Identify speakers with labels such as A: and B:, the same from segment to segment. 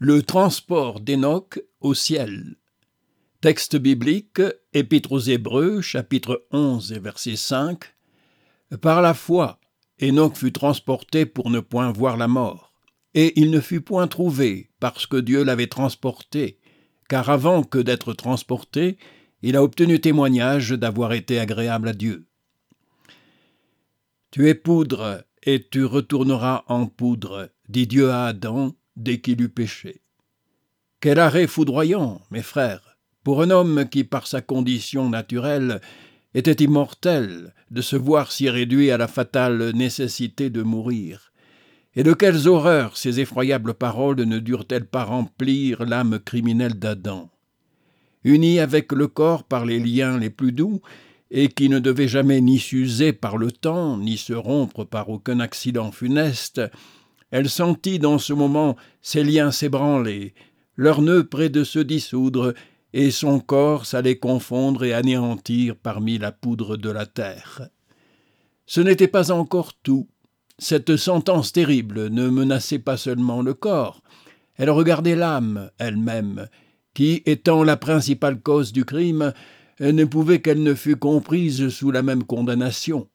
A: Le transport d'Hénoch au ciel. Texte biblique, Épître aux Hébreux, chapitre 11 et verset 5. Par la foi, Hénoch fut transporté pour ne point voir la mort, et il ne fut point trouvé, parce que Dieu l'avait transporté, car avant que d'être transporté, il a obtenu témoignage d'avoir été agréable à Dieu. Tu es poudre, et tu retourneras en poudre, dit Dieu à Adam dès qu'il eut péché. Quel arrêt foudroyant, mes frères, pour un homme qui, par sa condition naturelle, était immortel, de se voir si réduit à la fatale nécessité de mourir. Et de quelles horreurs ces effroyables paroles ne durent-elles pas remplir l'âme criminelle d'Adam? Unie avec le corps par les liens les plus doux, et qui ne devait jamais ni s'user par le temps, ni se rompre par aucun accident funeste, elle sentit dans ce moment ses liens s'ébranler, leurs nœuds près de se dissoudre, et son corps s'allait confondre et anéantir parmi la poudre de la terre. Ce n'était pas encore tout. Cette sentence terrible ne menaçait pas seulement le corps, elle regardait l'âme elle-même, qui, étant la principale cause du crime, ne pouvait qu'elle ne fût comprise sous la même condamnation.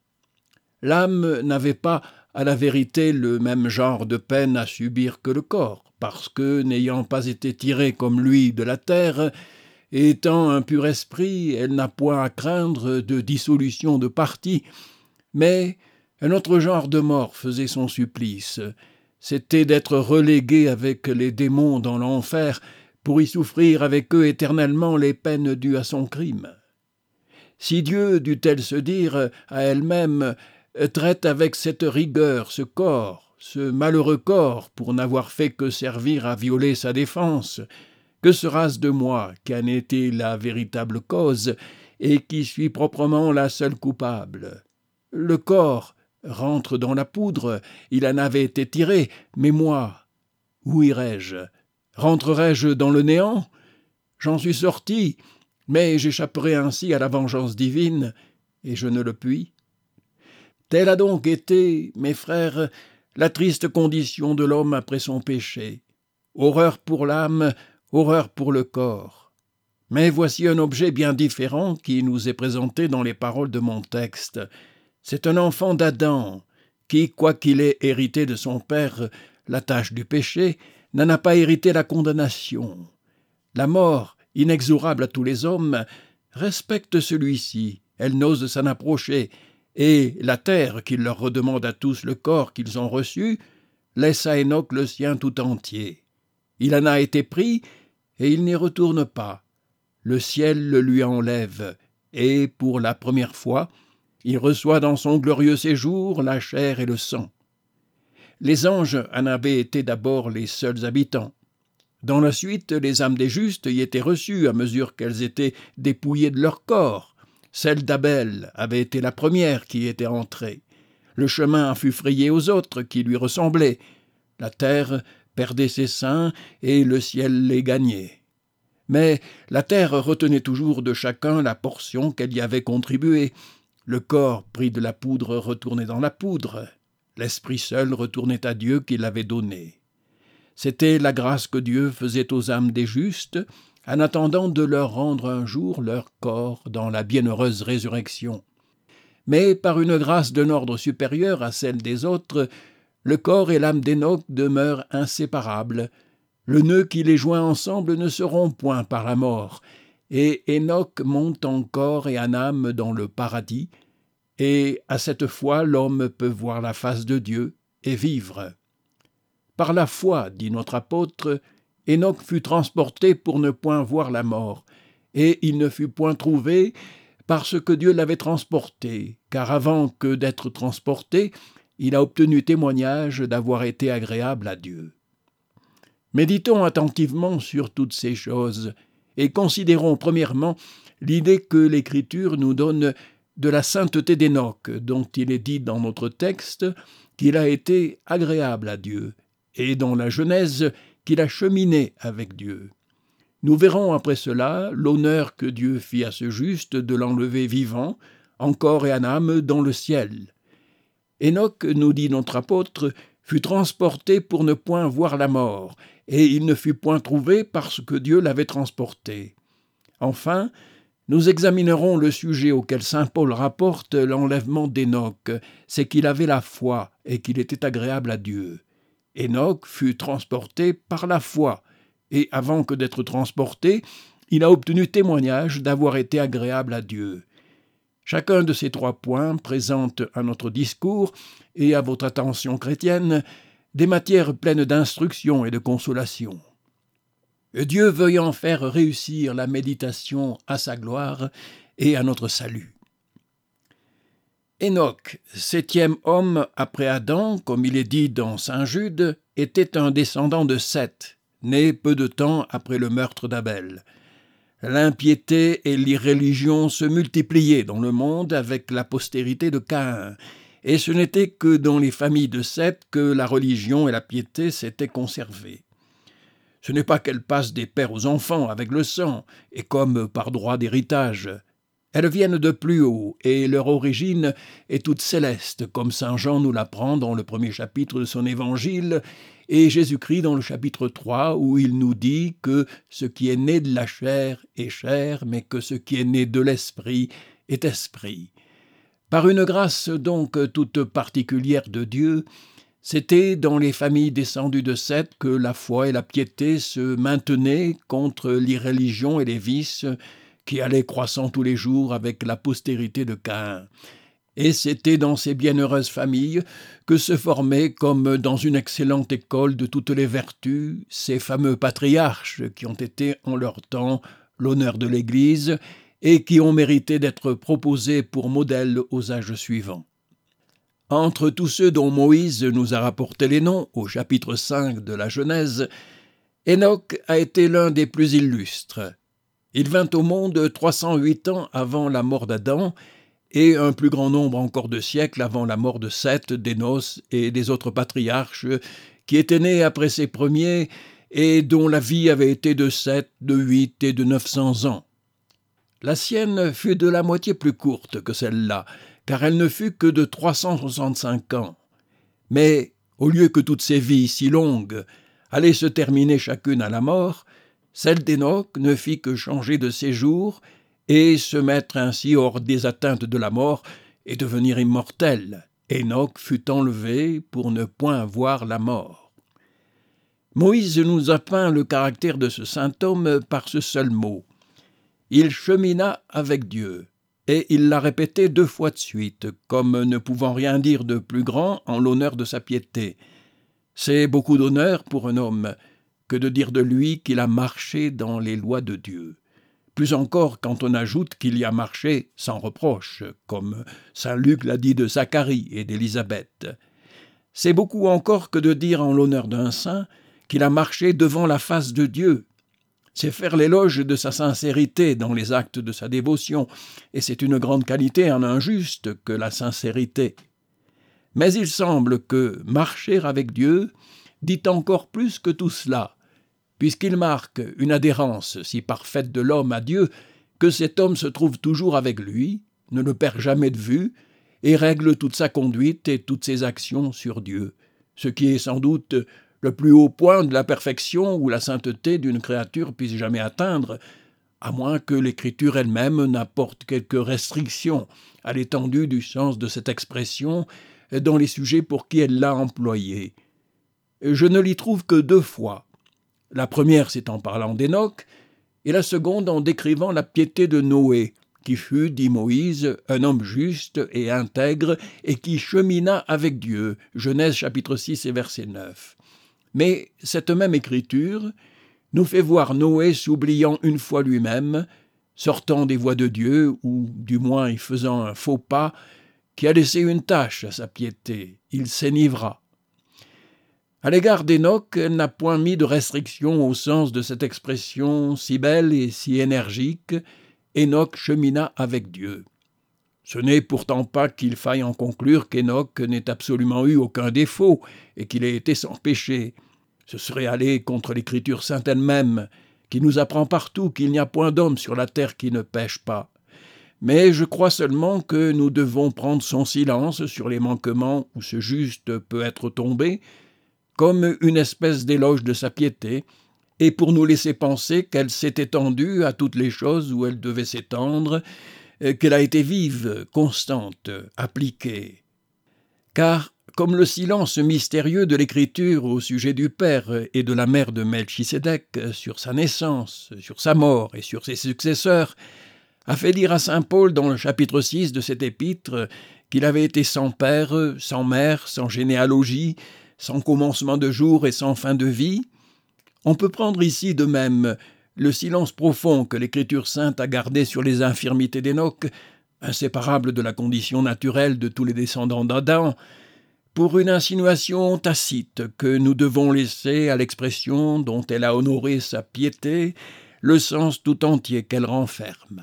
A: L'âme n'avait pas, à la vérité, le même genre de peine à subir que le corps, parce que, n'ayant pas été tirée comme lui de la terre, et étant un pur esprit, elle n'a point à craindre de dissolution de partie, mais un autre genre de mort faisait son supplice. C'était d'être reléguée avec les démons dans l'enfer pour y souffrir avec eux éternellement les peines dues à son crime. Si Dieu, dut-elle se dire à elle-même, traite avec cette rigueur ce corps, ce malheureux corps, pour n'avoir fait que servir à violer sa défense, que sera-ce de moi qui en était la véritable cause et qui suis proprement la seule coupable? Le corps rentre dans la poudre, il en avait été tiré, mais moi, où irai-je? Rentrerai-je dans le néant? J'en suis sorti, mais j'échapperai ainsi à la vengeance divine, et je ne le puis. Telle a donc été, mes frères, la triste condition de l'homme après son péché. Horreur pour l'âme, horreur pour le corps. Mais voici un objet bien différent qui nous est présenté dans les paroles de mon texte. C'est un enfant d'Adam, qui, quoiqu'il ait hérité de son père la tâche du péché, n'en a pas hérité la condamnation. La mort, inexorable à tous les hommes, respecte celui-ci, elle n'ose s'en approcher, et la terre, qui leur redemande à tous le corps qu'ils ont reçu, laisse à Hénoch le sien tout entier. Il en a été pris, et il n'y retourne pas. Le ciel le lui enlève, et, pour la première fois, il reçoit dans son glorieux séjour la chair et le sang. Les anges en avaient été d'abord les seuls habitants. Dans la suite, les âmes des justes y étaient reçues à mesure qu'elles étaient dépouillées de leur corps. Celle d'Abel avait été la première qui était entrée. Le chemin fut frayé aux autres qui lui ressemblaient. La terre perdait ses saints et le ciel les gagnait. Mais la terre retenait toujours de chacun la portion qu'elle y avait contribuée. Le corps pris de la poudre retournait dans la poudre. L'esprit seul retournait à Dieu qui l'avait donné. C'était la grâce que Dieu faisait aux âmes des justes, en attendant de leur rendre un jour leur corps dans la bienheureuse résurrection. Mais par une grâce d'un ordre supérieur à celle des autres, le corps et l'âme d'Hénoch demeurent inséparables. Le nœud qui les joint ensemble ne se rompt point par la mort, et Hénoch monte en corps et en âme dans le paradis, et à cette fois l'homme peut voir la face de Dieu et vivre. Par la foi, dit notre apôtre, Hénoch fut transporté pour ne point voir la mort, et il ne fut point trouvé parce que Dieu l'avait transporté, car avant que d'être transporté, il a obtenu témoignage d'avoir été agréable à Dieu. Méditons attentivement sur toutes ces choses, et considérons premièrement l'idée que l'Écriture nous donne de la sainteté d'Hénoch, dont il est dit dans notre texte qu'il a été agréable à Dieu, et dans la Genèse qu'il a cheminé avec Dieu. Nous verrons après cela l'honneur que Dieu fit à ce juste de l'enlever vivant, en corps et en âme, dans le ciel. Hénoch, nous dit notre apôtre, fut transporté pour ne point voir la mort, et il ne fut point trouvé parce que Dieu l'avait transporté. Enfin, nous examinerons le sujet auquel saint Paul rapporte l'enlèvement d'Hénoc, c'est qu'il avait la foi et qu'il était agréable à Dieu. Hénoc fut transporté par la foi, et avant que d'être transporté, il a obtenu témoignage d'avoir été agréable à Dieu. Chacun de ces 3 points présente à notre discours et à votre attention chrétienne des matières pleines d'instruction et de consolation. Dieu veuille en faire réussir la méditation à sa gloire et à notre salut. Hénoc, 7e homme après Adam, comme il est dit dans saint Jude, était un descendant de Seth, né peu de temps après le meurtre d'Abel. L'impiété et l'irréligion se multipliaient dans le monde avec la postérité de Caïn, et ce n'était que dans les familles de Seth que la religion et la piété s'étaient conservées. Ce n'est pas qu'elles passent des pères aux enfants avec le sang, et comme par droit d'héritage. Elles viennent de plus haut, et leur origine est toute céleste, comme saint Jean nous l'apprend dans le 1er chapitre de son évangile, et Jésus-Christ dans le chapitre 3, où il nous dit que ce qui est né de la chair est chair, mais que ce qui est né de l'esprit est esprit. Par une grâce donc toute particulière de Dieu, c'était dans les familles descendues de Seth que la foi et la piété se maintenaient contre l'irréligion et les vices qui allaient croissant tous les jours avec la postérité de Caïn. Et c'était dans ces bienheureuses familles que se formaient, comme dans une excellente école de toutes les vertus, ces fameux patriarches qui ont été en leur temps l'honneur de l'Église et qui ont mérité d'être proposés pour modèle aux âges suivants. Entre tous ceux dont Moïse nous a rapporté les noms au chapitre 5 de la Genèse, Hénoc a été l'un des plus illustres. Il vint au monde 308 ans avant la mort d'Adam et un plus grand nombre encore de siècles avant la mort de Seth, d'Énos et des autres patriarches qui étaient nés après ces premiers et dont la vie avait été de 7, de 8 et de 900 ans. La sienne fut de la moitié plus courte que celle-là, car elle ne fut que de 365 ans. Mais, au lieu que toutes ces vies si longues allaient se terminer chacune à la mort, celle d'Hénoc ne fit que changer de séjour et se mettre ainsi hors des atteintes de la mort et devenir immortel. Hénoc fut enlevé pour ne point voir la mort. Moïse nous a peint le caractère de ce saint homme par ce seul mot. Il chemina avec Dieu, et il l'a répété 2 fois de suite, comme ne pouvant rien dire de plus grand en l'honneur de sa piété. C'est beaucoup d'honneur pour un homme que de dire de lui qu'il a marché dans les lois de Dieu. Plus encore quand on ajoute qu'il y a marché sans reproche, comme saint Luc l'a dit de Zacharie et d'Élisabeth. C'est beaucoup encore que de dire en l'honneur d'un saint qu'il a marché devant la face de Dieu. C'est faire l'éloge de sa sincérité dans les actes de sa dévotion, et c'est une grande qualité en un juste que la sincérité. Mais il semble que marcher avec Dieu dit encore plus que tout cela, puisqu'il marque une adhérence si parfaite de l'homme à Dieu que cet homme se trouve toujours avec lui, ne le perd jamais de vue, et règle toute sa conduite et toutes ses actions sur Dieu, ce qui est sans doute le plus haut point de la perfection ou la sainteté d'une créature puisse jamais atteindre, à moins que l'Écriture elle-même n'apporte quelques restrictions à l'étendue du sens de cette expression dans les sujets pour qui elle l'a employée. Je ne l'y trouve que 2 fois. La première, c'est en parlant d'Hénoc, et la seconde en décrivant la piété de Noé, qui fut, dit Moïse, un homme juste et intègre, et qui chemina avec Dieu. Genèse chapitre 6 et verset 9. Mais cette même écriture nous fait voir Noé s'oubliant une fois lui-même, sortant des voies de Dieu, ou du moins y faisant un faux pas, qui a laissé une tache à sa piété. Il s'enivra. À l'égard d'Hénoc, elle n'a point mis de restriction au sens de cette expression si belle et si énergique. Hénoc chemina avec Dieu. Ce n'est pourtant pas qu'il faille en conclure qu'Hénoc n'ait absolument eu aucun défaut et qu'il ait été sans péché. Ce serait aller contre l'Écriture sainte elle-même, qui nous apprend partout qu'il n'y a point d'homme sur la terre qui ne pêche pas. mais je crois seulement que nous devons prendre son silence sur les manquements où ce juste peut être tombé, comme une espèce d'éloge de sa piété, et pour nous laisser penser qu'elle s'est étendue à toutes les choses où elle devait s'étendre, qu'elle a été vive, constante, appliquée. Car, comme le silence mystérieux de l'Écriture au sujet du père et de la mère de Melchisédek sur sa naissance, sur sa mort et sur ses successeurs, a fait dire à saint Paul dans le chapitre 6 de cet épître qu'il avait été sans père, sans mère, sans généalogie, sans commencement de jour et sans fin de vie, on peut prendre ici de même le silence profond que l'Écriture sainte a gardé sur les infirmités d'Hénoch, inséparables de la condition naturelle de tous les descendants d'Adam, pour une insinuation tacite que nous devons laisser à l'expression dont elle a honoré sa piété, le sens tout entier qu'elle renferme.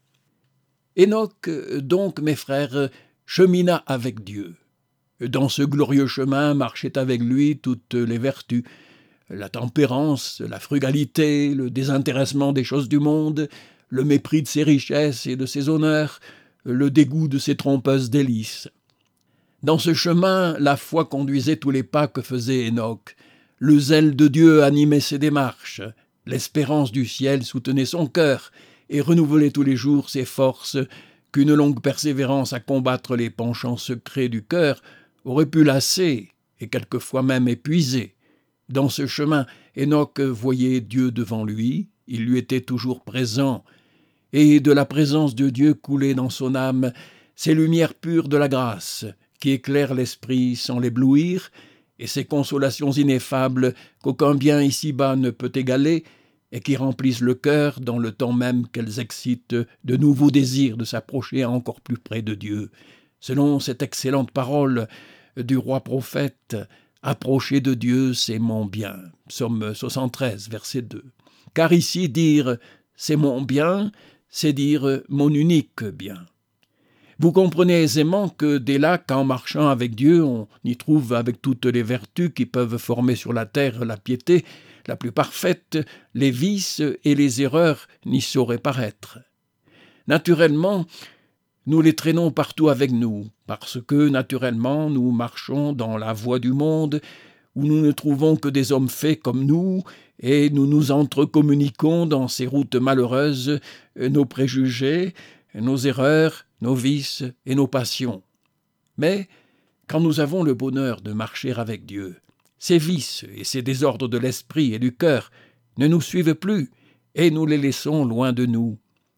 A: Hénoch, donc, mes frères, chemina avec Dieu. Dans ce glorieux chemin marchaient avec lui toutes les vertus, la tempérance, la frugalité, le désintéressement des choses du monde, le mépris de ses richesses et de ses honneurs, le dégoût de ses trompeuses délices. Dans ce chemin, la foi conduisait tous les pas que faisait Hénoch. Le zèle de Dieu animait ses démarches. L'espérance du ciel soutenait son cœur et renouvelait tous les jours ses forces qu'une longue persévérance à combattre les penchants secrets du cœur aurait pu lasser et quelquefois même épuiser. Dans ce chemin, Hénoch voyait Dieu devant lui, il lui était toujours présent, et de la présence de Dieu coulait dans son âme ces lumières pures de la grâce qui éclairent l'esprit sans l'éblouir, et ces consolations ineffables qu'aucun bien ici-bas ne peut égaler, et qui remplissent le cœur dans le temps même qu'elles excitent de nouveaux désirs de s'approcher encore plus près de Dieu. Selon cette excellente parole du roi prophète, « Approcher de Dieu, c'est mon bien » Psaume 73, verset 2. Car ici, dire « c'est mon bien », c'est dire « mon unique bien ». Vous comprenez aisément que dès là qu'en marchant avec Dieu, on y trouve avec toutes les vertus qui peuvent former sur la terre la piété la plus parfaite, les vices et les erreurs n'y sauraient paraître. Naturellement, nous les traînons partout avec nous, parce que, naturellement, nous marchons dans la voie du monde, où nous ne trouvons que des hommes faits comme nous, et nous nous entrecommuniquons dans ces routes malheureuses nos préjugés, nos erreurs, nos vices et nos passions. Mais, quand nous avons le bonheur de marcher avec Dieu, ces vices et ces désordres de l'esprit et du cœur ne nous suivent plus, et nous les laissons loin de nous.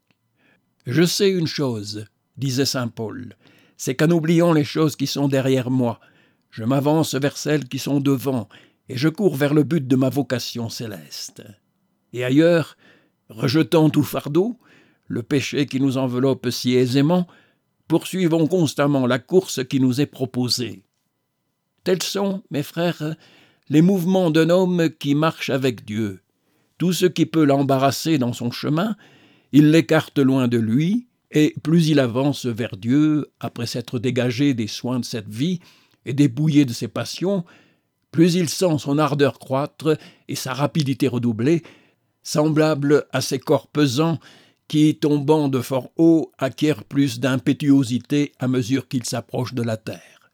A: « Je sais une chose, » disait saint Paul, « c'est qu'en oubliant les choses qui sont derrière moi, je m'avance vers celles qui sont devant, et je cours vers le but de ma vocation céleste. » Et ailleurs, rejetant tout fardeau, le péché qui nous enveloppe si aisément, poursuivons constamment la course qui nous est proposée. Tels sont, mes frères, les mouvements d'un homme qui marche avec Dieu. Tout ce qui peut l'embarrasser dans son chemin, il l'écarte loin de lui, et plus il avance vers Dieu, après s'être dégagé des soins de cette vie et dépouillé de ses passions, plus il sent son ardeur croître et sa rapidité redoubler, semblable à ces corps pesants qui, tombant de fort haut, acquièrent plus d'impétuosité à mesure qu'ils s'approchent de la terre.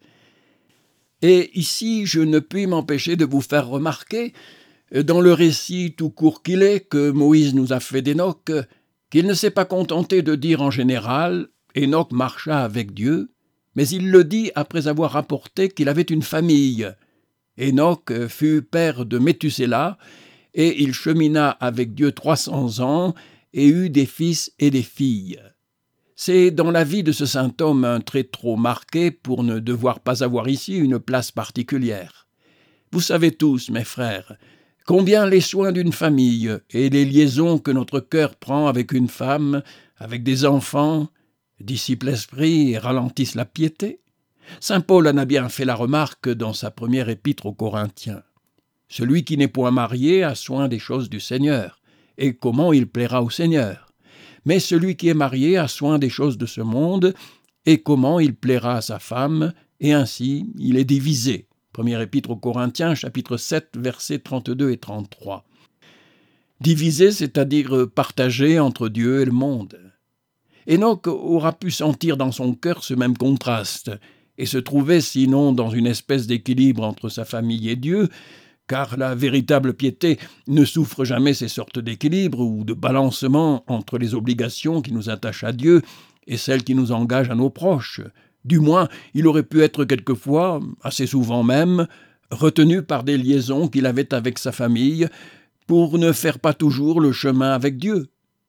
A: Et ici, je ne puis m'empêcher de vous faire remarquer, dans le récit tout court qu'il est que Moïse nous a fait d'Hénoch, qu'il ne s'est pas contenté de dire en général « Hénoch marcha avec Dieu », mais il le dit après avoir rapporté qu'il avait une famille. Hénoch fut père de Méthusélah, et il chemina avec Dieu 300 ans, et eut des fils et des filles. C'est dans la vie de ce saint homme un trait trop marqué pour ne devoir pas avoir ici une place particulière. Vous savez tous, mes frères, combien les soins d'une famille et les liaisons que notre cœur prend avec une femme, avec des enfants, dissipent l'esprit et ralentissent la piété. Saint Paul en a bien fait la remarque dans sa première épître aux Corinthiens. Celui qui n'est point marié a soin des choses du Seigneur, et comment il plaira au Seigneur. Mais celui qui est marié a soin des choses de ce monde, et comment il plaira à sa femme, et ainsi il est divisé. Première épître aux Corinthiens, chapitre 7, versets 32 et 33. Divisé, c'est-à-dire partagé entre Dieu et le monde. Enoch aura pu sentir dans son cœur ce même contraste, et se trouver sinon dans une espèce d'équilibre entre sa famille et Dieu, car la véritable piété ne souffre jamais ces sortes d'équilibre ou de balancement entre les obligations qui nous attachent à Dieu et celles qui nous engagent à nos proches. Du moins, il aurait pu être quelquefois, assez souvent même, retenu par des liaisons qu'il avait avec sa famille, pour ne faire pas toujours le chemin avec Dieu.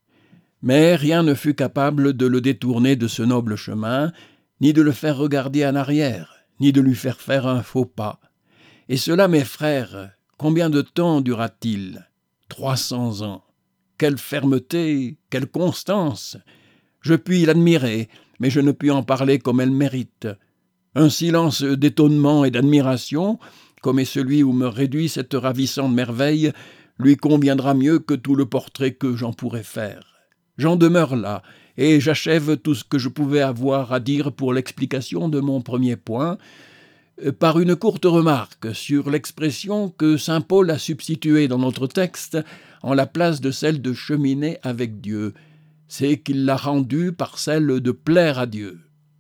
A: Mais rien ne fut capable de le détourner de ce noble chemin, ni de le faire regarder en arrière, ni de lui faire faire un faux pas. Et cela, mes frères, combien de temps dura-t-il ? 300 ans. Quelle fermeté, quelle constance ! Je puis l'admirer, mais je ne puis en parler comme elle mérite. Un silence d'étonnement et d'admiration, comme est celui où me réduit cette ravissante merveille, lui conviendra mieux que tout le portrait que j'en pourrais faire. J'en demeure là, et j'achève tout ce que je pouvais avoir à dire pour l'explication de mon premier point, par une courte remarque sur l'expression que saint Paul a substituée dans notre texte en la place de celle de cheminer avec Dieu. C'est qu'il l'a rendue par celle de plaire à Dieu.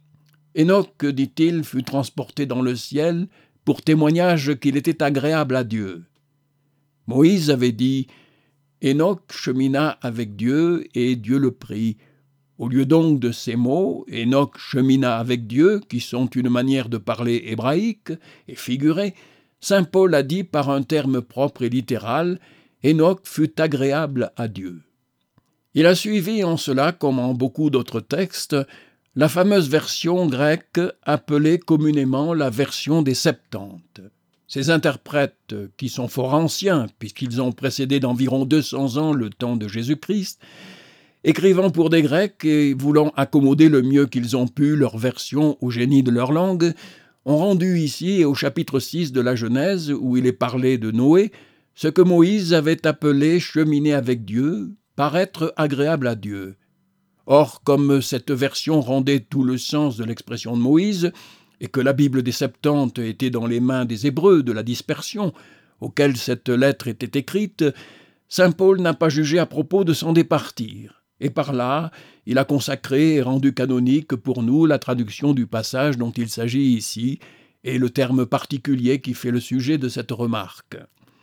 A: Enoch, dit-il, fut transporté dans le ciel pour témoignage qu'il était agréable à Dieu. Moïse avait dit « Enoch chemina avec Dieu et Dieu le prit ». Au lieu donc de ces mots, Enoch chemina avec Dieu, qui sont une manière de parler hébraïque et figurée, saint Paul a dit par un terme propre et littéral, Enoch fut agréable à Dieu. Il a suivi en cela, comme en beaucoup d'autres textes, la fameuse version grecque appelée communément la version des Septante. Ces interprètes, qui sont fort anciens, puisqu'ils ont précédé d'environ 200 ans le temps de Jésus-Christ, écrivant pour des Grecs et voulant accommoder le mieux qu'ils ont pu leur version au génie de leur langue, ont rendu ici, au chapitre 6 de la Genèse, où il est parlé de Noé, ce que Moïse avait appelé « cheminer avec Dieu », paraître agréable à Dieu. Or, comme cette version rendait tout le sens de l'expression de Moïse, et que la Bible des Septante était dans les mains des Hébreux de la dispersion, auxquels cette lettre était écrite, saint Paul n'a pas jugé à propos de s'en départir. Et par là, il a consacré et rendu canonique pour nous la traduction du passage dont il s'agit ici, et le terme particulier qui fait le sujet de cette remarque.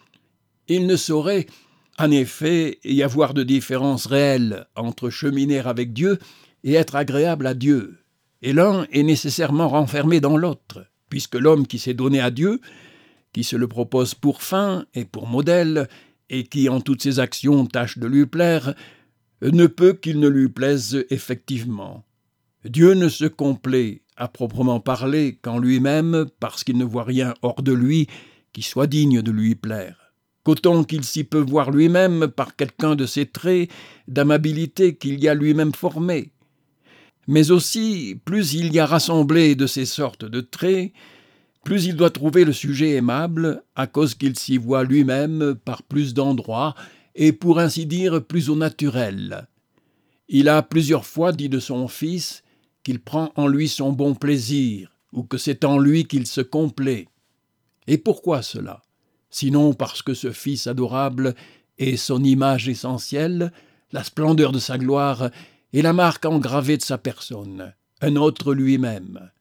A: Il ne saurait, en effet, y avoir de différence réelle entre cheminer avec Dieu et être agréable à Dieu. Et l'un est nécessairement renfermé dans l'autre, puisque l'homme qui s'est donné à Dieu, qui se le propose pour fin et pour modèle, et qui en toutes ses actions tâche de lui plaire, ne peut qu'il ne lui plaise effectivement. Dieu ne se complaît, à proprement parler, qu'en lui-même, parce qu'il ne voit rien hors de lui qui soit digne de lui plaire. Qu'autant qu'il s'y peut voir lui-même par quelqu'un de ses traits d'amabilité qu'il y a lui-même formés. Mais aussi, plus il y a rassemblé de ces sortes de traits, plus il doit trouver le sujet aimable, à cause qu'il s'y voit lui-même par plus d'endroits, et pour ainsi dire plus au naturel. Il a plusieurs fois dit de son fils qu'il prend en lui son bon plaisir, ou que c'est en lui qu'il se complaît. Et pourquoi cela ? Sinon parce que ce fils adorable est son image essentielle, la splendeur de sa gloire et la marque engravée de sa personne, un autre lui-même.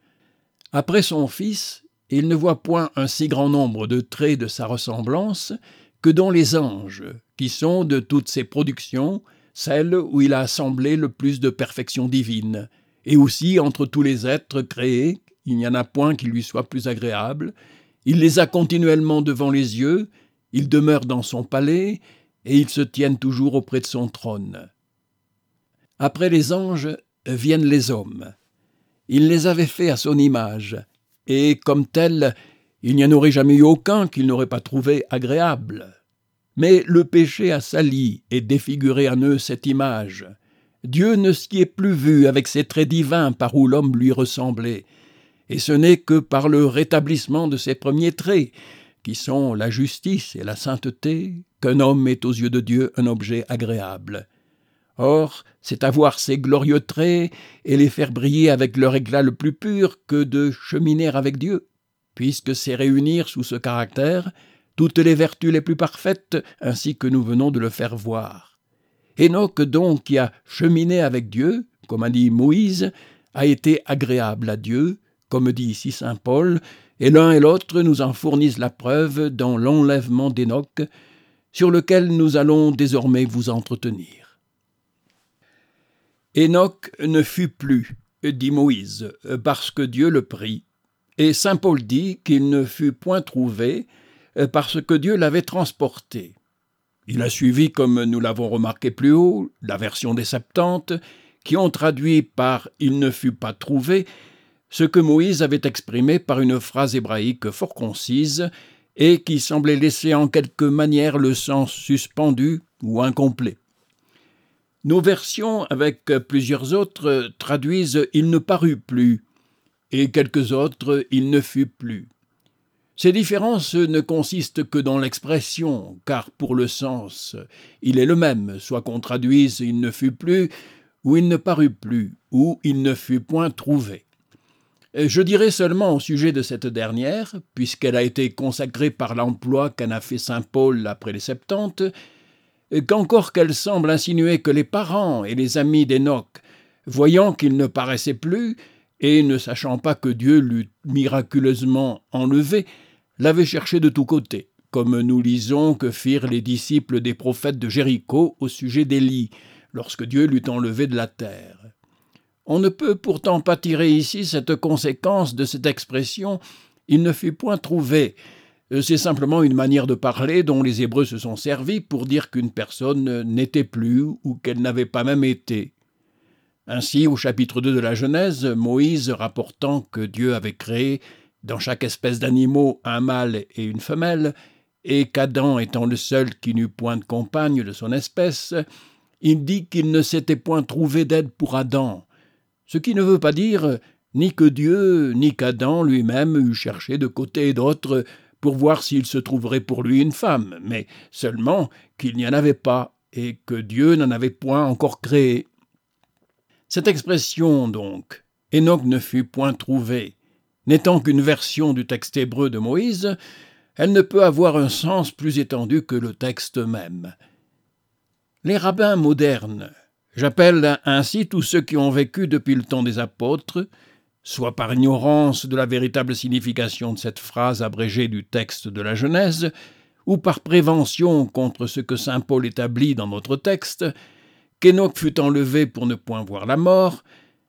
A: Après son fils, il ne voit point un si grand nombre de traits de sa ressemblance que dans les anges, qui sont de toutes ses productions, celles où il a assemblé le plus de perfection divine, et aussi entre tous les êtres créés, il n'y en a point qui lui soit plus agréable. Il les a continuellement devant les yeux, ils demeurent dans son palais, et ils se tiennent toujours auprès de son trône. Après les anges viennent les hommes. Il les avait faits à son image, et comme tels, il n'y en aurait jamais eu aucun qu'il n'aurait pas trouvé agréable. Mais le péché a sali et défiguré en eux cette image. Dieu ne s'y est plus vu avec ses traits divins par où l'homme lui ressemblait, et ce n'est que par le rétablissement de ses premiers traits, qui sont la justice et la sainteté, qu'un homme est aux yeux de Dieu un objet agréable. Or, c'est avoir ces glorieux traits et les faire briller avec leur éclat le plus pur que de cheminer avec Dieu, puisque c'est réunir sous ce caractère toutes les vertus les plus parfaites, ainsi que nous venons de le faire voir. Enoch donc qui a cheminé avec Dieu, comme a dit Moïse, a été agréable à Dieu, comme dit ici saint Paul, et l'un et l'autre nous en fournissent la preuve dans l'enlèvement d'Hénoch, sur lequel nous allons désormais vous entretenir. Hénoch ne fut plus, dit Moïse, parce que Dieu le prit, et saint Paul dit qu'il ne fut point trouvé, parce que Dieu l'avait transporté. Il a suivi, comme nous l'avons remarqué plus haut, la version des Septante, qui ont traduit par « il ne fut pas trouvé » ce que Moïse avait exprimé par une phrase hébraïque fort concise et qui semblait laisser en quelque manière le sens suspendu ou incomplet. Nos versions, avec plusieurs autres, traduisent « il ne parut plus » et quelques autres « il ne fut plus ». Ces différences ne consistent que dans l'expression, car pour le sens, il est le même, soit qu'on traduise « il ne fut plus » ou « il ne parut plus » ou « il ne fut point trouvé ». Je dirais seulement au sujet de cette dernière, puisqu'elle a été consacrée par l'emploi qu'en a fait saint Paul après les Septante, qu'encore qu'elle semble insinuer que les parents et les amis d'Hénoch, voyant qu'il ne paraissait plus, et ne sachant pas que Dieu l'eût miraculeusement enlevé, l'avaient cherché de tous côtés, comme nous lisons que firent les disciples des prophètes de Jéricho au sujet d'Élie, lorsque Dieu l'eut enlevé de la terre. On ne peut pourtant pas tirer ici cette conséquence de cette expression « il ne fut point trouvé ». C'est simplement une manière de parler dont les Hébreux se sont servis pour dire qu'une personne n'était plus ou qu'elle n'avait pas même été. Ainsi, au chapitre 2 de la Genèse, Moïse rapportant que Dieu avait créé dans chaque espèce d'animaux un mâle et une femelle, et qu'Adam étant le seul qui n'eut point de compagne de son espèce, il dit qu'il ne s'était point trouvé d'aide pour Adam, ce qui ne veut pas dire ni que Dieu ni qu'Adam lui-même eût cherché de côté et d'autre pour voir s'il se trouverait pour lui une femme, mais seulement qu'il n'y en avait pas et que Dieu n'en avait point encore créé. Cette expression, donc, « Hénoch ne fut point trouvé », n'étant qu'une version du texte hébreu de Moïse, elle ne peut avoir un sens plus étendu que le texte même. Les rabbins modernes, j'appelle ainsi tous ceux qui ont vécu depuis le temps des apôtres, soit par ignorance de la véritable signification de cette phrase abrégée du texte de la Genèse, ou par prévention contre ce que saint Paul établit dans notre texte, qu'Hénoch fut enlevé pour ne point voir la mort,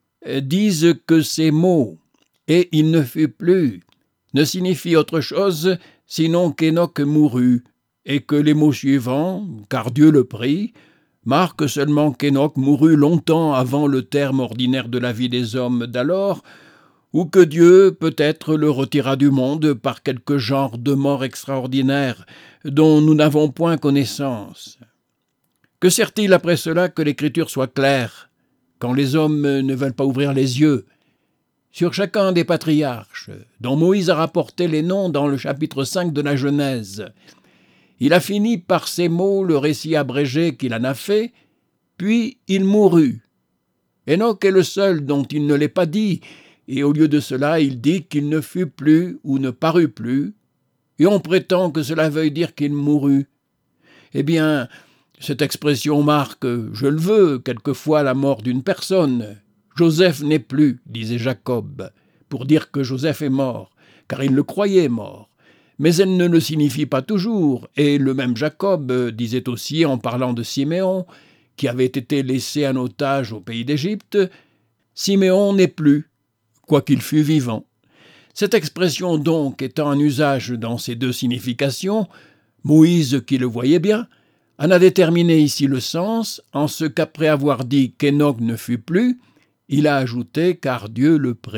A: disent que ces mots « et il ne fut plus » ne signifient autre chose sinon qu'Hénoch mourut, et que les mots suivants « car Dieu le prit » marquent seulement qu'Hénoch mourut longtemps avant le terme ordinaire de la vie des hommes d'alors, ou que Dieu peut-être le retira du monde par quelque genre de mort extraordinaire dont nous n'avons point connaissance. Que sert-il après cela que l'Écriture soit claire, quand les hommes ne veulent pas ouvrir les yeux? Sur chacun des patriarches, dont Moïse a rapporté les noms dans le chapitre 5 de la Genèse, il a fini par ces mots le récit abrégé qu'il en a fait, puis il mourut. Hénoch est le seul dont il ne l'est pas dit, et au lieu de cela, il dit qu'il ne fut plus ou ne parut plus, et on prétend que cela veuille dire qu'il mourut. Eh bien, cette expression marque, je le veux, quelquefois la mort d'une personne. Joseph n'est plus, disait Jacob, pour dire que Joseph est mort, car il le croyait mort. Mais elle ne le signifie pas toujours, et le même Jacob disait aussi, en parlant de Siméon, qui avait été laissé en otage au pays d'Égypte, « Siméon n'est plus, quoiqu'il fût vivant ». Cette expression donc étant en usage dans ces deux significations, Moïse, qui le voyait bien, en a déterminé ici le sens, en ce qu'après avoir dit qu'Hénoch ne fut plus, il a ajouté « car Dieu le prit ».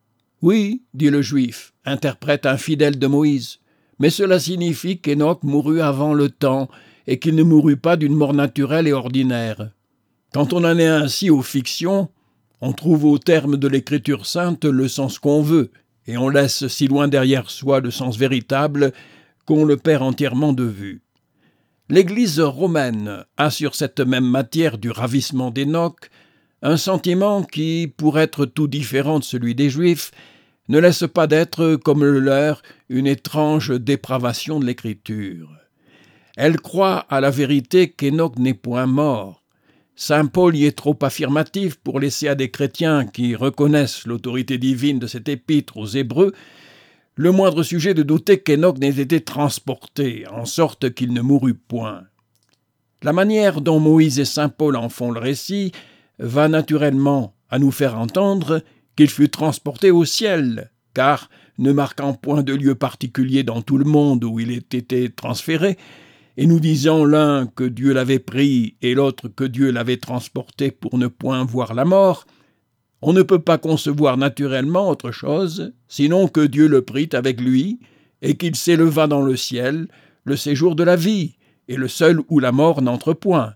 A: Oui, dit le Juif, interprète infidèle de Moïse, mais cela signifie qu'Hénoch mourut avant le temps et qu'il ne mourut pas d'une mort naturelle et ordinaire. Quand on en est ainsi aux fictions, on trouve au terme de l'Écriture sainte le sens qu'on veut, et on laisse si loin derrière soi le sens véritable qu'on le perd entièrement de vue. L'Église romaine a sur cette même matière du ravissement d'Hénoch un sentiment qui, pour être tout différent de celui des Juifs, ne laisse pas d'être, comme le leur, une étrange dépravation de l'Écriture. Elle croit à la vérité qu'Hénoch n'est point mort. saint Paul y est trop affirmatif pour laisser à des chrétiens qui reconnaissent l'autorité divine de cet épître aux Hébreux le moindre sujet de douter qu'Hénoch n'ait été transporté, en sorte qu'il ne mourut point. La manière dont Moïse et saint Paul en font le récit va naturellement à nous faire entendre qu'il fut transporté au ciel, car, ne marquant point de lieu particulier dans tout le monde où il ait été transféré, et nous disant l'un que Dieu l'avait pris et l'autre que Dieu l'avait transporté pour ne point voir la mort, on ne peut pas concevoir naturellement autre chose, sinon que Dieu le prit avec lui, et qu'il s'éleva dans le ciel, le séjour de la vie, et le seul où la mort n'entre point.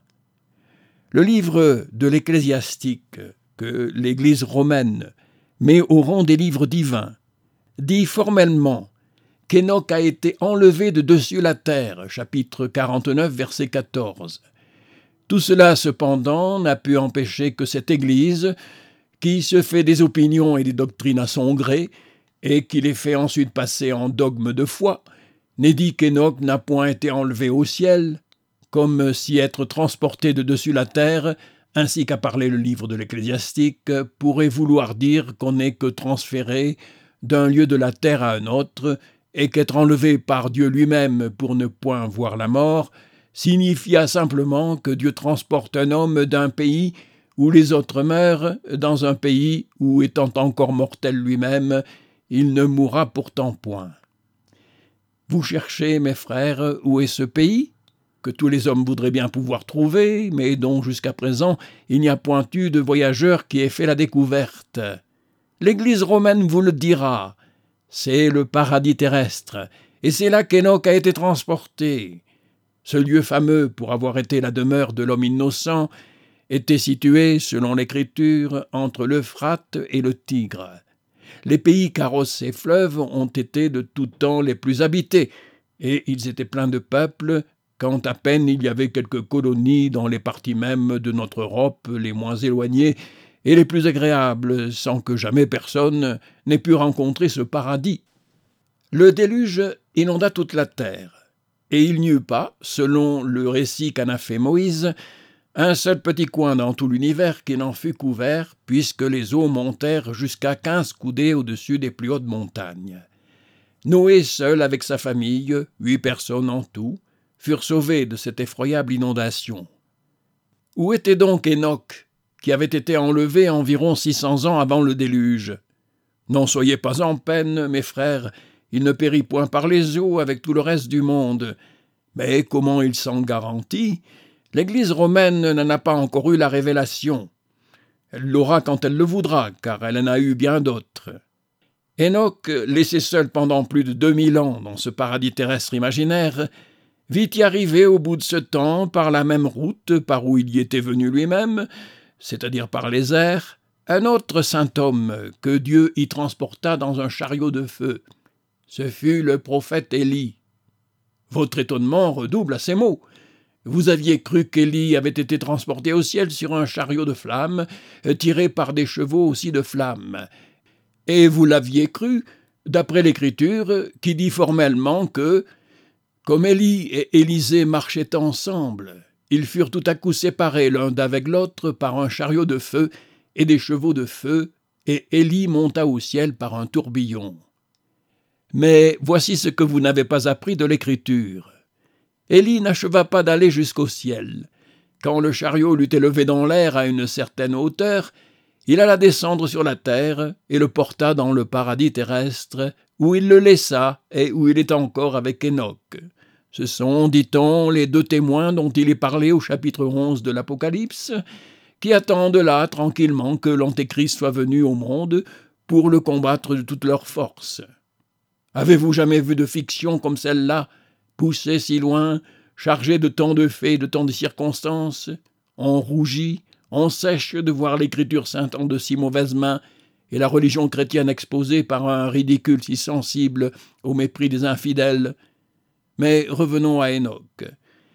A: Le livre de l'Ecclésiastique, que l'Église romaine met au rang des livres divins, dit formellement qu'Hénoch a été enlevé de dessus la terre, chapitre 49, verset 14. Tout cela, cependant, n'a pu empêcher que cette Église, qui se fait des opinions et des doctrines à son gré, et qui les fait ensuite passer en dogme de foi, n'ait dit qu'Hénoch n'a point été enlevé au ciel, comme si être transporté de dessus la terre, ainsi qu'a parlé le livre de l'Ecclésiastique, pourrait vouloir dire qu'on n'est que transféré d'un lieu de la terre à un autre, et qu'être enlevé par Dieu lui-même pour ne point voir la mort, signifia simplement que Dieu transporte un homme d'un pays où les autres meurent, dans un pays où, étant encore mortel lui-même, il ne mourra pourtant point. Vous cherchez, mes frères, où est ce pays, que tous les hommes voudraient bien pouvoir trouver, mais dont jusqu'à présent il n'y a point eu de voyageur qui ait fait la découverte. L'Église romaine vous le dira, c'est le paradis terrestre, et c'est là qu'Hénoch a été transporté. Ce lieu fameux pour avoir été la demeure de l'homme innocent était situé, selon l'Écriture, entre l'Euphrate et le Tigre. Les pays carrosses et fleuves ont été de tout temps les plus habités, et ils étaient pleins de peuples, quand à peine il y avait quelques colonies dans les parties mêmes de notre Europe les moins éloignées et les plus agréables, sans que jamais personne n'ait pu rencontrer ce paradis. Le déluge inonda toute la terre, et il n'y eut pas, selon le récit qu'en a fait Moïse, un seul petit coin dans tout l'univers qui n'en fut couvert, puisque les eaux montèrent jusqu'à 15 coudées au-dessus des plus hautes montagnes. Noé seul avec sa famille, 8 personnes en tout, furent sauvés de cette effroyable inondation. Où était donc Hénoch, qui avait été enlevé environ 600 ans avant le déluge? N'en soyez pas en peine, mes frères, il ne périt point par les eaux avec tout le reste du monde. Mais comment il s'en garantit? L'Église romaine n'en a pas encore eu la révélation. Elle l'aura quand elle le voudra, car elle en a eu bien d'autres. Hénoch, laissé seul pendant plus de 2000 ans dans ce paradis terrestre imaginaire, vit y arriver au bout de ce temps, par la même route par où il y était venu lui-même, c'est-à-dire par les airs, un autre saint homme que Dieu y transporta dans un chariot de feu. Ce fut le prophète Élie. Votre étonnement redouble à ces mots. Vous aviez cru qu'Élie avait été transporté au ciel sur un chariot de flammes, tiré par des chevaux aussi de flammes. Et vous l'aviez cru, d'après l'Écriture, qui dit formellement que, comme Élie et Élisée marchaient ensemble, ils furent tout à coup séparés l'un d'avec l'autre par un chariot de feu et des chevaux de feu, et Élie monta au ciel par un tourbillon. Mais voici ce que vous n'avez pas appris de l'Écriture. Élie n'acheva pas d'aller jusqu'au ciel. Quand le chariot l'eut élevé dans l'air à une certaine hauteur, il alla descendre sur la terre et le porta dans le paradis terrestre, où il le laissa et où il est encore avec Hénoch. Ce sont, dit-on, les 2 témoins dont il est parlé au chapitre 11 de l'Apocalypse, qui attendent là tranquillement que l'Antéchrist soit venu au monde pour le combattre de toute leur force. Avez-vous jamais vu de fiction comme celle-là, poussée si loin, chargée de tant de faits et de tant de circonstances? On rougit, on sèche de voir l'Écriture sainte en de si mauvaises mains et la religion chrétienne exposée par un ridicule si sensible au mépris des infidèles. Mais revenons à Hénoch.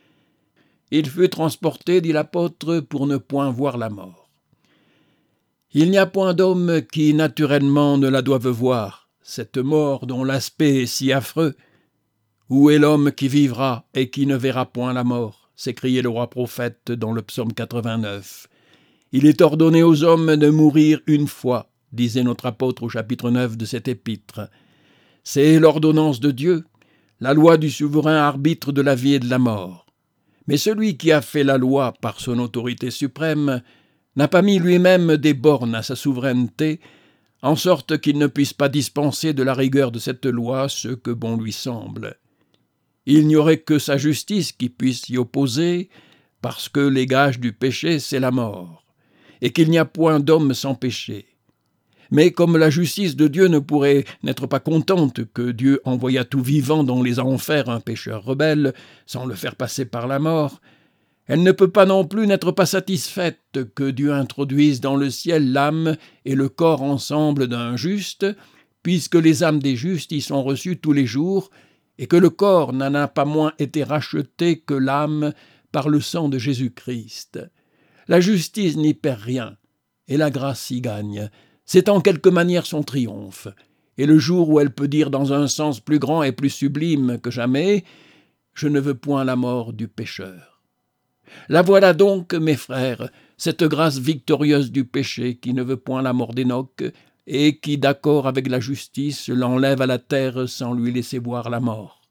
A: Il fut transporté, dit l'apôtre, pour ne point voir la mort. Il n'y a point d'homme qui naturellement ne la doive voir, cette mort dont l'aspect est si affreux. Où est l'homme qui vivra et qui ne verra point la mort? s'écriait le roi prophète dans le psaume 89. « Il est ordonné aux hommes de mourir une fois », disait notre apôtre au chapitre 9 de cet épître. C'est l'ordonnance de Dieu, la loi du souverain arbitre de la vie et de la mort. Mais celui qui a fait la loi par son autorité suprême n'a pas mis lui-même des bornes à sa souveraineté, en sorte qu'il ne puisse pas dispenser de la rigueur de cette loi ce que bon lui semble. Il n'y aurait que sa justice qui puisse s'y opposer, parce que les gages du péché, c'est la mort, et qu'il n'y a point d'homme sans péché. Mais comme la justice de Dieu ne pourrait n'être pas contente que Dieu envoyât tout vivant dans les enfers un pécheur rebelle, sans le faire passer par la mort, elle ne peut pas non plus n'être pas satisfaite que Dieu introduise dans le ciel l'âme et le corps ensemble d'un juste, puisque les âmes des justes y sont reçues tous les jours, et que le corps n'en a pas moins été racheté que l'âme par le sang de Jésus-Christ. La justice n'y perd rien, et la grâce y gagne. C'est en quelque manière son triomphe, et le jour où elle peut dire dans un sens plus grand et plus sublime que jamais « Je ne veux point la mort du pécheur ». La voilà donc, mes frères, cette grâce victorieuse du péché qui ne veut point la mort d'Hénoch et qui, d'accord avec la justice, l'enlève à la terre sans lui laisser voir la mort.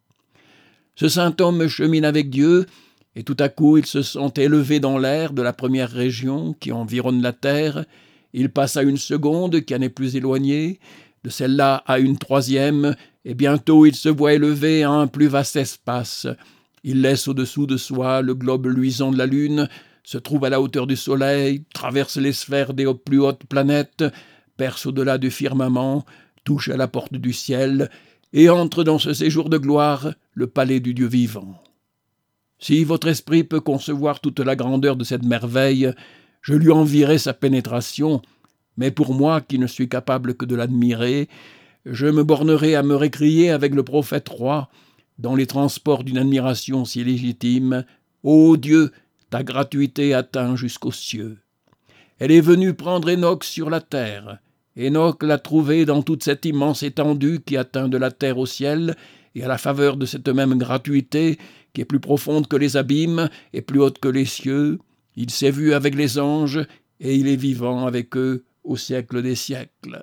A: Ce saint homme chemine avec Dieu, et tout à coup il se sent élevé dans l'air de la première région qui environne la terre. Il passe à une seconde qui en est plus éloignée, de celle-là à une troisième, et bientôt il se voit élevé à un plus vaste espace. Il laisse au-dessous de soi le globe luisant de la lune, se trouve à la hauteur du soleil, traverse les sphères des plus hautes planètes, perce au-delà du firmament, touche à la porte du ciel, et entre dans ce séjour de gloire, le palais du Dieu vivant. Si votre esprit peut concevoir toute la grandeur de cette merveille, je lui envierai sa pénétration, mais pour moi, qui ne suis capable que de l'admirer, je me bornerai à me récrier avec le prophète roi, dans les transports d'une admiration si légitime, « Ô Dieu, ta gratuité atteint jusqu'aux cieux. » Elle est venue prendre Hénoch sur la terre. Hénoch l'a trouvé dans toute cette immense étendue qui atteint de la terre au ciel, et à la faveur de cette même gratuité, qui est plus profonde que les abîmes et plus haute que les cieux, il s'est vu avec les anges, et il est vivant avec eux au siècle des siècles.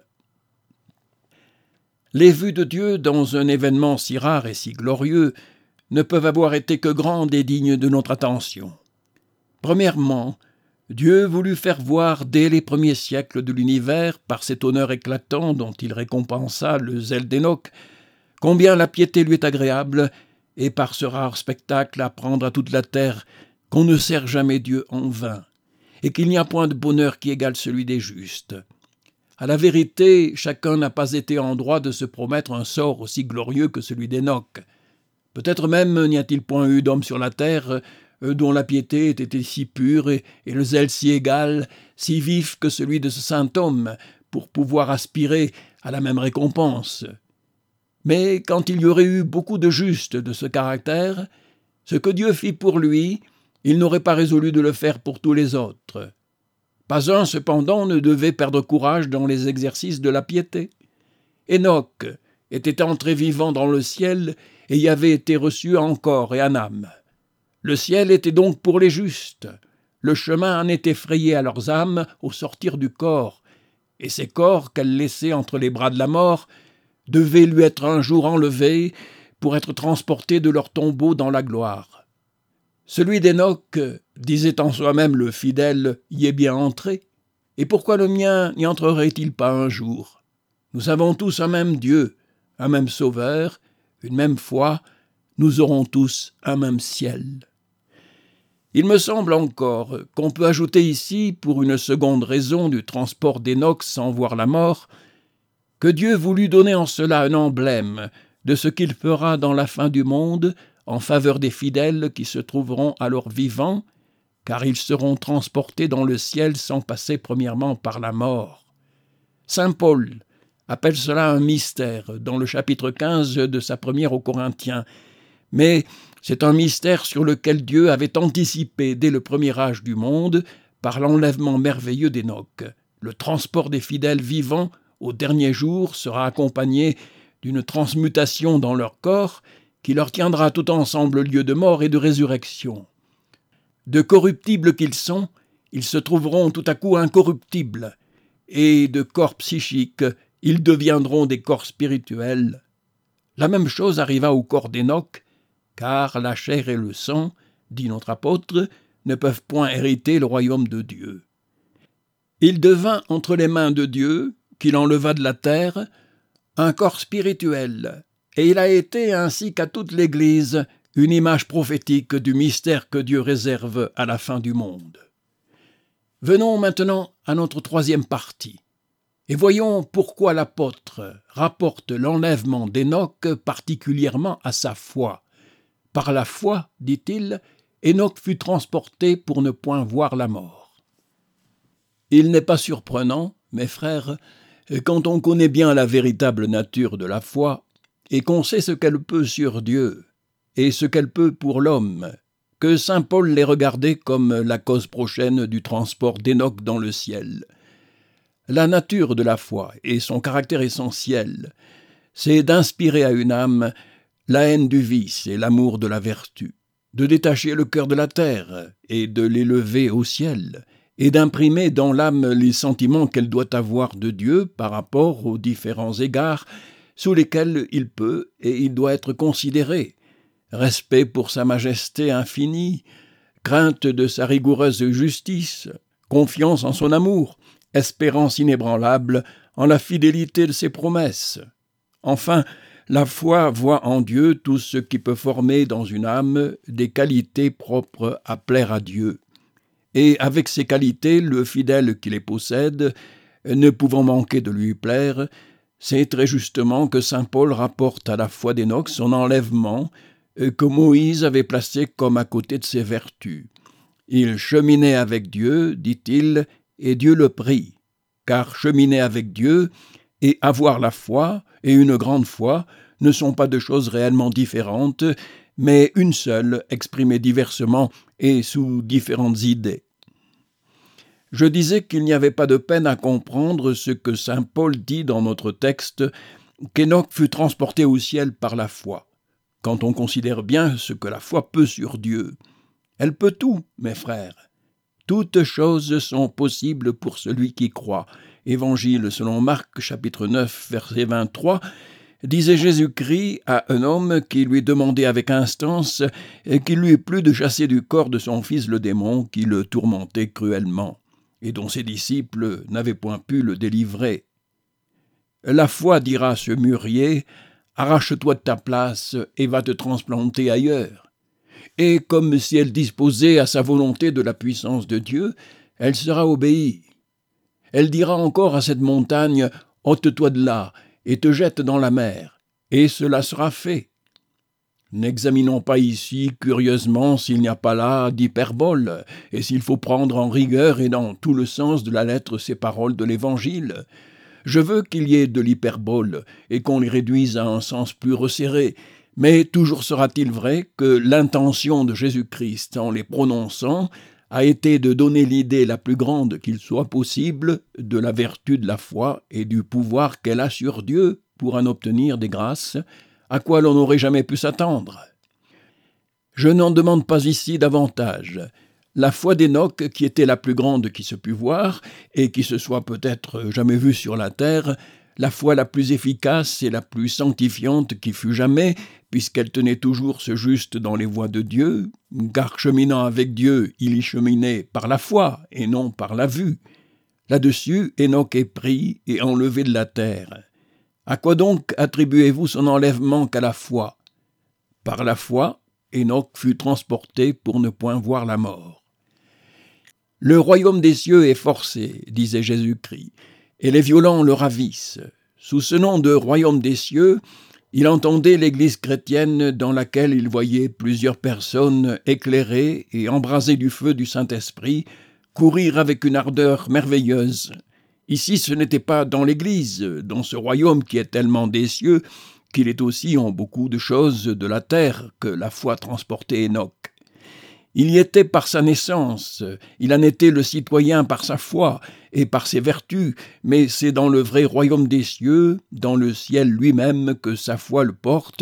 A: Les vues de Dieu dans un événement si rare et si glorieux ne peuvent avoir été que grandes et dignes de notre attention. Premièrement, Dieu voulut faire voir dès les premiers siècles de l'univers, par cet honneur éclatant dont il récompensa le zèle d'Hénoch, combien la piété lui est agréable, et par ce rare spectacle apprendre à toute la terre qu'on ne sert jamais Dieu en vain, et qu'il n'y a point de bonheur qui égale celui des justes. À la vérité, chacun n'a pas été en droit de se promettre un sort aussi glorieux que celui d'Hénoch. Peut-être même n'y a-t-il point eu d'homme sur la terre dont la piété ait été si pure et le zèle si égal, si vif que celui de ce saint homme, pour pouvoir aspirer à la même récompense. Mais quand il y aurait eu beaucoup de justes de ce caractère, ce que Dieu fit pour lui, il n'aurait pas résolu de le faire pour tous les autres. Pas un, cependant, ne devait perdre courage dans les exercices de la piété. Hénoch était entré vivant dans le ciel et y avait été reçu en corps et en âme. Le ciel était donc pour les justes. Le chemin en était frayé à leurs âmes au sortir du corps, et ces corps qu'elles laissaient entre les bras de la mort devaient lui être un jour enlevés pour être transportés de leur tombeau dans la gloire. Celui d'Hénoch, disait en soi-même le fidèle, y est bien entré, et pourquoi le mien n'y entrerait-il pas un jour? Nous avons tous un même Dieu, un même Sauveur, une même foi, nous aurons tous un même ciel. Il me semble encore qu'on peut ajouter ici, pour une seconde raison du transport d'Hénoch sans voir la mort, que Dieu voulut donner en cela un emblème de ce qu'il fera dans la fin du monde en faveur des fidèles qui se trouveront alors vivants, car ils seront transportés dans le ciel sans passer premièrement par la mort. Saint Paul appelle cela un mystère dans le chapitre 15 de sa première aux Corinthiens, mais c'est un mystère sur lequel Dieu avait anticipé dès le premier âge du monde par l'enlèvement merveilleux d'Hénoch. Le transport des fidèles vivants au dernier jour sera accompagné d'une transmutation dans leur corps qui leur tiendra tout ensemble lieu de mort et de résurrection. De corruptibles qu'ils sont, ils se trouveront tout à coup incorruptibles, et de corps psychiques, ils deviendront des corps spirituels. La même chose arriva au corps d'Hénoch, car la chair et le sang, dit notre apôtre, ne peuvent point hériter le royaume de Dieu. Il devint entre les mains de Dieu, qu'il enleva de la terre, un corps spirituel, et il a été, ainsi qu'à toute l'Église, une image prophétique du mystère que Dieu réserve à la fin du monde. Venons maintenant à notre troisième partie, et voyons pourquoi l'apôtre rapporte l'enlèvement d'Hénoch particulièrement à sa foi. Par la foi, dit-il, Hénoch fut transporté pour ne point voir la mort. Il n'est pas surprenant, mes frères, quand on connaît bien la véritable nature de la foi, et qu'on sait ce qu'elle peut sur Dieu, et ce qu'elle peut pour l'homme, que saint Paul l'ait regardé comme la cause prochaine du transport d'Hénoch dans le ciel. La nature de la foi et son caractère essentiel, c'est d'inspirer à une âme la haine du vice et l'amour de la vertu, de détacher le cœur de la terre et de l'élever au ciel, et d'imprimer dans l'âme les sentiments qu'elle doit avoir de Dieu par rapport aux différents égards sous lesquels il peut et il doit être considéré. Respect pour sa majesté infinie, crainte de sa rigoureuse justice, confiance en son amour, espérance inébranlable en la fidélité de ses promesses. Enfin, la foi voit en Dieu tout ce qui peut former dans une âme des qualités propres à plaire à Dieu. Et avec ces qualités, le fidèle qui les possède, ne pouvant manquer de lui plaire, c'est très justement que saint Paul rapporte à la foi d'Hénoch son enlèvement, que Moïse avait placé comme à côté de ses vertus. Il cheminait avec Dieu, dit-il, et Dieu le prit, car cheminer avec Dieu et avoir la foi, et une grande foi, ne sont pas deux choses réellement différentes, mais une seule, exprimée diversement et sous différentes idées. Je disais qu'il n'y avait pas de peine à comprendre ce que saint Paul dit dans notre texte, qu'Hénoch fut transporté au ciel par la foi, quand on considère bien ce que la foi peut sur Dieu. Elle peut tout, mes frères. Toutes choses sont possibles pour celui qui croit. Évangile selon Marc, chapitre 9, verset 23, disait Jésus-Christ à un homme qui lui demandait avec instance qu'il lui plut de chasser du corps de son fils le démon qui le tourmentait cruellement, et dont ses disciples n'avaient point pu le délivrer. La foi dira à ce mûrier, « Arrache-toi de ta place et va te transplanter ailleurs. » Et comme si elle disposait à sa volonté de la puissance de Dieu, elle sera obéie. Elle dira encore à cette montagne, « Ôte-toi de là et te jette dans la mer. » Et cela sera fait. N'examinons pas ici curieusement s'il n'y a pas là d'hyperbole, et s'il faut prendre en rigueur et dans tout le sens de la lettre ces paroles de l'Évangile. Je veux qu'il y ait de l'hyperbole et qu'on les réduise à un sens plus resserré, mais toujours sera-t-il vrai que l'intention de Jésus-Christ en les prononçant a été de donner l'idée la plus grande qu'il soit possible de la vertu de la foi et du pouvoir qu'elle a sur Dieu pour en obtenir des grâces, à quoi l'on n'aurait jamais pu s'attendre. Je n'en demande pas ici davantage. La foi d'Hénoch, qui était la plus grande qui se put voir, et qui se soit peut-être jamais vue sur la terre, la foi la plus efficace et la plus sanctifiante qui fut jamais, puisqu'elle tenait toujours ce juste dans les voies de Dieu, car cheminant avec Dieu, il y cheminait par la foi et non par la vue. Là-dessus, Hénoch est pris et enlevé de la terre. À quoi donc attribuez-vous son enlèvement qu'à la foi? Par la foi, Hénoch fut transporté pour ne point voir la mort. Le royaume des cieux est forcé, disait Jésus-Christ, et les violents le ravissent. Sous ce nom de royaume des cieux, il entendait l'Église chrétienne dans laquelle il voyait plusieurs personnes éclairées et embrasées du feu du Saint-Esprit courir avec une ardeur merveilleuse. Ici, ce n'était pas dans l'Église, dans ce royaume qui est tellement des cieux, qu'il est aussi en beaucoup de choses de la terre que la foi transportait Hénoch. Il y était par sa naissance, il en était le citoyen par sa foi et par ses vertus, mais c'est dans le vrai royaume des cieux, dans le ciel lui-même, que sa foi le porte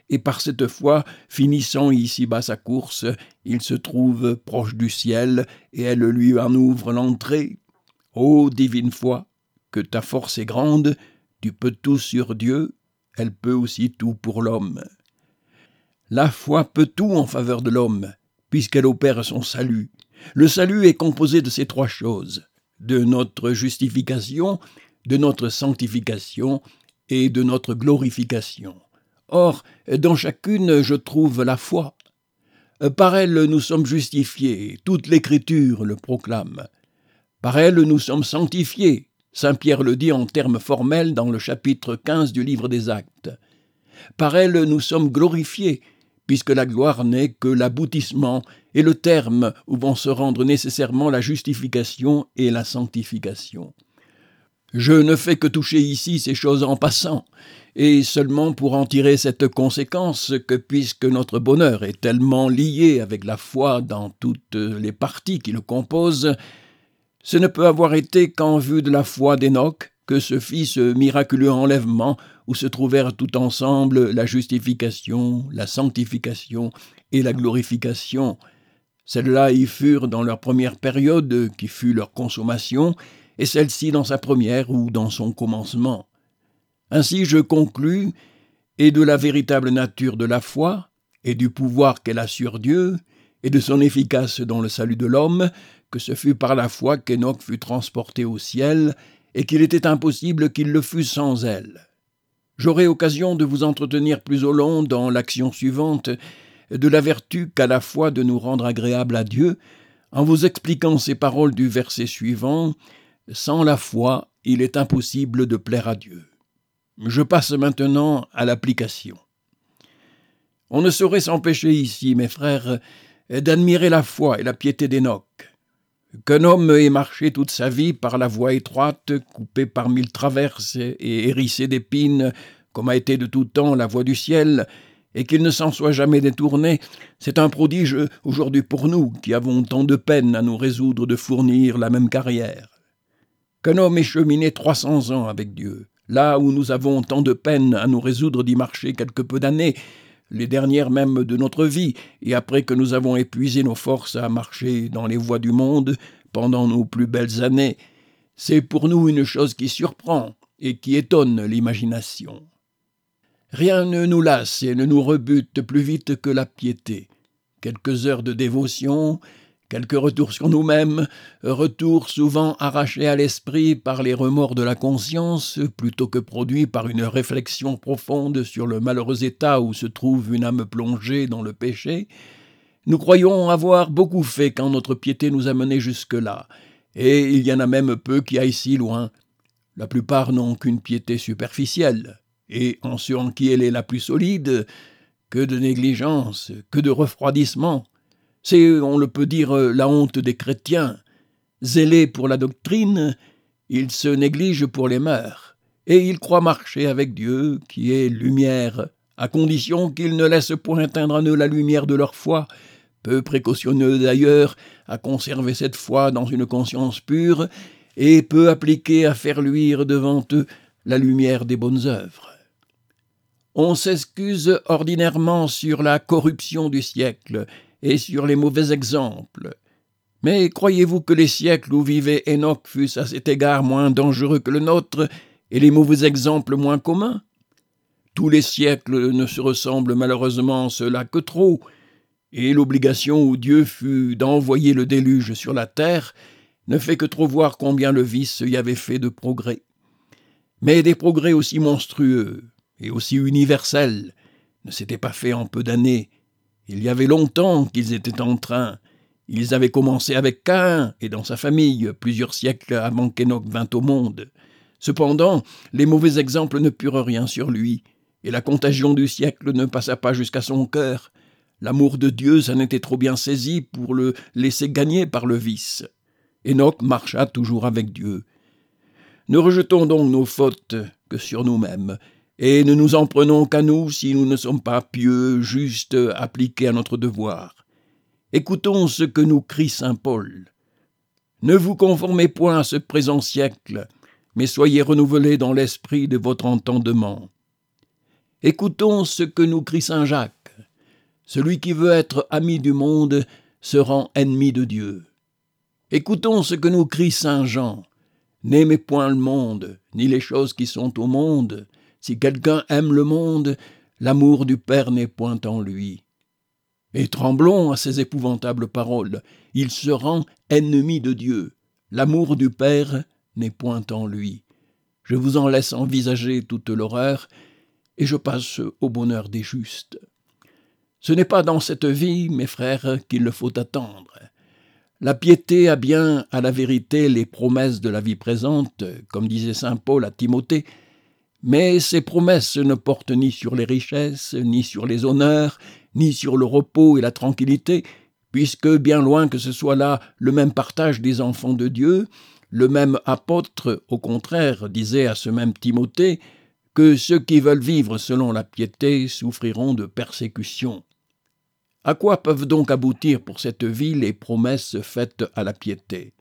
A: et par cette foi, finissant ici-bas sa course, il se trouve proche du ciel, et elle lui en ouvre l'entrée. Ô divine foi, que ta force est grande, tu peux tout sur Dieu, elle peut aussi tout pour l'homme. La foi peut tout en faveur de l'homme, puisqu'elle opère son salut. Le salut est composé de ces trois choses, de notre justification, de notre sanctification et de notre glorification. Or, dans chacune, je trouve la foi. Par elle, nous sommes justifiés, toute l'Écriture le proclame. Par elle, nous sommes sanctifiés, saint Pierre le dit en termes formels dans le chapitre 15 du livre des Actes. Par elle, nous sommes glorifiés, puisque la gloire n'est que l'aboutissement et le terme où vont se rendre nécessairement la justification et la sanctification. Je ne fais que toucher ici ces choses en passant, et seulement pour en tirer cette conséquence que puisque notre bonheur est tellement lié avec la foi dans toutes les parties qui le composent, ce ne peut avoir été qu'en vue de la foi d'Enoch que se fit ce miraculeux enlèvement où se trouvèrent tout ensemble la justification, la sanctification et la glorification. Celles-là y furent dans leur première période, qui fut leur consommation, et celle-ci dans sa première ou dans son commencement. Ainsi je conclus, et de la véritable nature de la foi, et du pouvoir qu'elle a sur Dieu, et de son efficace dans le salut de l'homme, que ce fut par la foi qu'Enoch fut transporté au ciel, et qu'il était impossible qu'il le fût sans elle. J'aurai occasion de vous entretenir plus au long dans l'action suivante de la vertu qu'a la foi de nous rendre agréables à Dieu, en vous expliquant ces paroles du verset suivant « Sans la foi, il est impossible de plaire à Dieu ». Je passe maintenant à l'application. On ne saurait s'empêcher ici, mes frères, d'admirer la foi et la piété d'Enoch. Qu'un homme ait marché toute sa vie par la voie étroite, coupée par mille traverses et hérissée d'épines, comme a été de tout temps la voie du ciel, et qu'il ne s'en soit jamais détourné, c'est un prodige aujourd'hui pour nous, qui avons tant de peine à nous résoudre de fournir la même carrière. Qu'un homme ait cheminé 300 ans avec Dieu, là où nous avons tant de peine à nous résoudre d'y marcher quelque peu d'années, les dernières même de notre vie, et après que nous avons épuisé nos forces à marcher dans les voies du monde pendant nos plus belles années, c'est pour nous une chose qui surprend et qui étonne l'imagination. Rien ne nous lasse et ne nous rebute plus vite que la piété. Quelques heures de dévotion, quelques retours sur nous-mêmes, retours souvent arrachés à l'esprit par les remords de la conscience, plutôt que produits par une réflexion profonde sur le malheureux état où se trouve une âme plongée dans le péché. Nous croyons avoir beaucoup fait quand notre piété nous a menés jusque-là, et il y en a même peu qui aillent si loin. La plupart n'ont qu'une piété superficielle, et en ce en qui elle est la plus solide, que de négligence, que de refroidissement. C'est, on le peut dire, la honte des chrétiens. Zélés pour la doctrine, ils se négligent pour les mœurs, et ils croient marcher avec Dieu, qui est lumière, à condition qu'ils ne laissent point éteindre en eux la lumière de leur foi, peu précautionneux d'ailleurs à conserver cette foi dans une conscience pure, et peu appliqués à faire luire devant eux la lumière des bonnes œuvres. On s'excuse ordinairement sur la corruption du siècle, et sur les mauvais exemples. Mais croyez-vous que les siècles où vivait Enoch fussent à cet égard moins dangereux que le nôtre, et les mauvais exemples moins communs? Tous les siècles ne se ressemblent malheureusement cela que trop, et l'obligation où Dieu fut d'envoyer le déluge sur la terre ne fait que trop voir combien le vice y avait fait de progrès. Mais des progrès aussi monstrueux et aussi universels ne s'étaient pas faits en peu d'années. Il y avait longtemps qu'ils étaient en train. Ils avaient commencé avec Caïn et dans sa famille, plusieurs siècles avant qu'Enoch vint au monde. Cependant, les mauvais exemples ne purent rien sur lui, et la contagion du siècle ne passa pas jusqu'à son cœur. L'amour de Dieu s'en était trop bien saisi pour le laisser gagner par le vice. Enoch marcha toujours avec Dieu. Ne rejetons donc nos fautes que sur nous-mêmes, et ne nous en prenons qu'à nous si nous ne sommes pas pieux, justes, appliqués à notre devoir. Écoutons ce que nous crie saint Paul. « Ne vous conformez point à ce présent siècle, mais soyez renouvelés dans l'esprit de votre entendement. » Écoutons ce que nous crie saint Jacques. Celui qui veut être ami du monde se rend ennemi de Dieu. Écoutons ce que nous crie saint Jean. N'aimez point le monde, ni les choses qui sont au monde. Si quelqu'un aime le monde, l'amour du Père n'est point en lui. Et tremblons à ces épouvantables paroles. Il se rend ennemi de Dieu. L'amour du Père n'est point en lui. Je vous en laisse envisager toute l'horreur, et je passe au bonheur des justes. Ce n'est pas dans cette vie, mes frères, qu'il le faut attendre. La piété a bien, à la vérité, les promesses de la vie présente, comme disait saint Paul à Timothée, mais ces promesses ne portent ni sur les richesses, ni sur les honneurs, ni sur le repos et la tranquillité, puisque, bien loin que ce soit là le même partage des enfants de Dieu, le même apôtre, au contraire, disait à ce même Timothée que ceux qui veulent vivre selon la piété souffriront de persécutions. À quoi peuvent donc aboutir pour cette vie les promesses faites à la piété?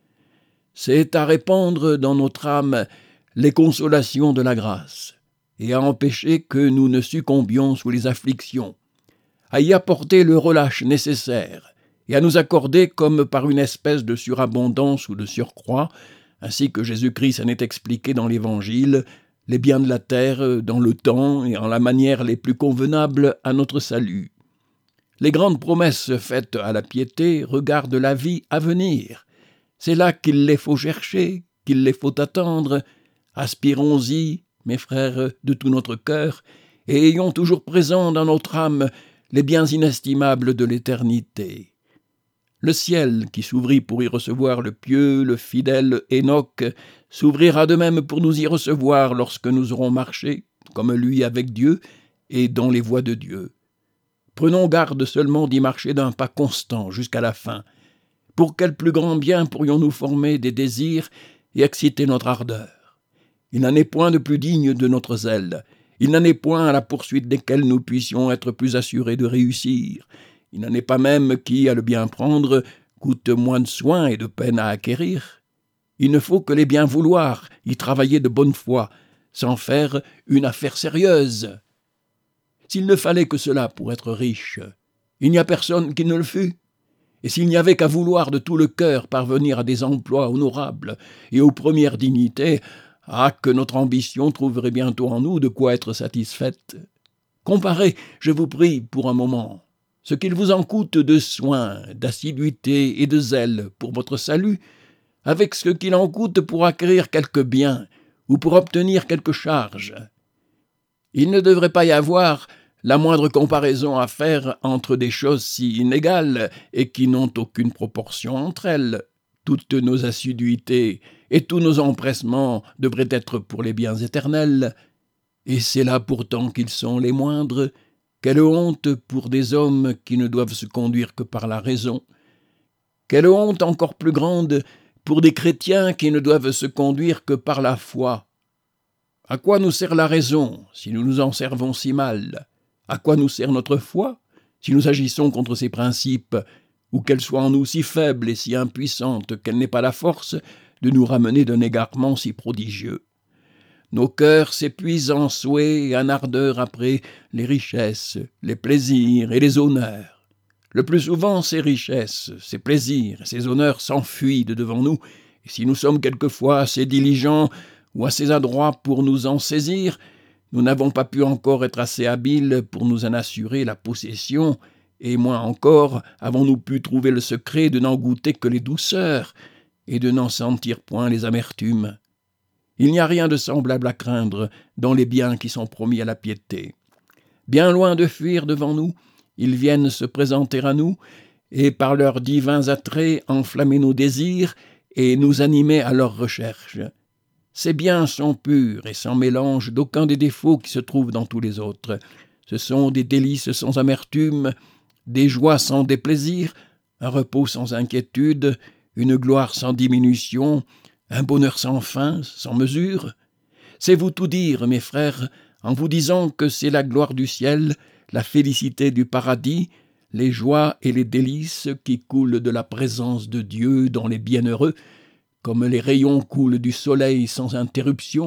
A: C'est à répandre dans notre âme les consolations de la grâce, et à empêcher que nous ne succombions sous les afflictions, à y apporter le relâche nécessaire, et à nous accorder comme par une espèce de surabondance ou de surcroît, ainsi que Jésus-Christ en est expliqué dans l'Évangile, les biens de la terre dans le temps et en la manière les plus convenables à notre salut. Les grandes promesses faites à la piété regardent la vie à venir. C'est là qu'il les faut chercher, qu'il les faut attendre. Aspirons-y, mes frères, de tout notre cœur, et ayons toujours présent dans notre âme les biens inestimables de l'éternité. Le ciel, qui s'ouvrit pour y recevoir le pieux, le fidèle Enoch, s'ouvrira de même pour nous y recevoir lorsque nous aurons marché, comme lui avec Dieu, et dans les voies de Dieu. Prenons garde seulement d'y marcher d'un pas constant jusqu'à la fin. Pour quel plus grand bien pourrions-nous former des désirs et exciter notre ardeur? Il n'en est point de plus digne de notre zèle. Il n'en est point à la poursuite desquels nous puissions être plus assurés de réussir. Il n'en est pas même qui, à le bien prendre, coûte moins de soins et de peine à acquérir. Il ne faut que les bien vouloir, y travailler de bonne foi, sans faire une affaire sérieuse. S'il ne fallait que cela pour être riche, il n'y a personne qui ne le fût. Et s'il n'y avait qu'à vouloir de tout le cœur parvenir à des emplois honorables et aux premières dignités, que notre ambition trouverait bientôt en nous de quoi être satisfaite. Comparez, je vous prie, pour un moment, ce qu'il vous en coûte de soins, d'assiduité et de zèle pour votre salut, avec ce qu'il en coûte pour acquérir quelque bien ou pour obtenir quelque charge. Il ne devrait pas y avoir la moindre comparaison à faire entre des choses si inégales et qui n'ont aucune proportion entre elles. Toutes nos assiduités et tous nos empressements devraient être pour les biens éternels, et c'est là pourtant qu'ils sont les moindres. Quelle honte pour des hommes qui ne doivent se conduire que par la raison. Quelle honte encore plus grande pour des chrétiens qui ne doivent se conduire que par la foi. À quoi nous sert la raison si nous nous en servons si mal? À quoi nous sert notre foi si nous agissons contre ses principes, ou qu'elle soit en nous si faible et si impuissante qu'elle n'ait pas la force de nous ramener d'un égarement si prodigieux? Nos cœurs s'épuisent en souhaits et en ardeur après les richesses, les plaisirs et les honneurs. Le plus souvent, ces richesses, ces plaisirs et ces honneurs s'enfuient de devant nous, et si nous sommes quelquefois assez diligents ou assez adroits pour nous en saisir, nous n'avons pas pu encore être assez habiles pour nous en assurer la possession, et moins encore avons-nous pu trouver le secret de n'en goûter que les douceurs et de n'en sentir point les amertumes. Il n'y a rien de semblable à craindre dans les biens qui sont promis à la piété. Bien loin de fuir devant nous, ils viennent se présenter à nous, et par leurs divins attraits enflammer nos désirs et nous animer à leur recherche. Ces biens sont purs et sans mélange d'aucun des défauts qui se trouvent dans tous les autres. Ce sont des délices sans amertume, des joies sans déplaisir, un repos sans inquiétude, une gloire sans diminution, un bonheur sans fin, sans mesure. C'est vous tout dire, mes frères, en vous disant que c'est la gloire du ciel, la félicité du paradis, les joies et les délices qui coulent de la présence de Dieu dans les bienheureux, comme les rayons coulent du soleil sans interruption,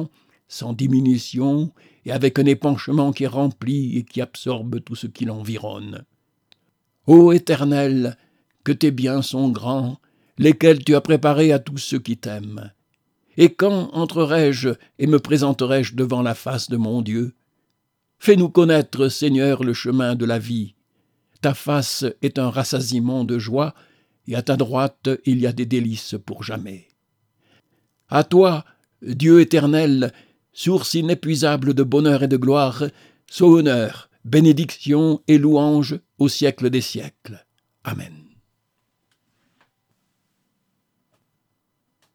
A: sans diminution et avec un épanchement qui remplit et qui absorbe tout ce qui l'environne. Ô Éternel, que tes biens sont grands, lesquels tu as préparés à tous ceux qui t'aiment. Et quand entrerai-je et me présenterai-je devant la face de mon Dieu? Fais-nous connaître, Seigneur, le chemin de la vie. Ta face est un rassasiement de joie, et à ta droite il y a des délices pour jamais. À toi, Dieu éternel, source inépuisable de bonheur et de gloire, soit honneur, bénédiction et louange au siècle des siècles. Amen.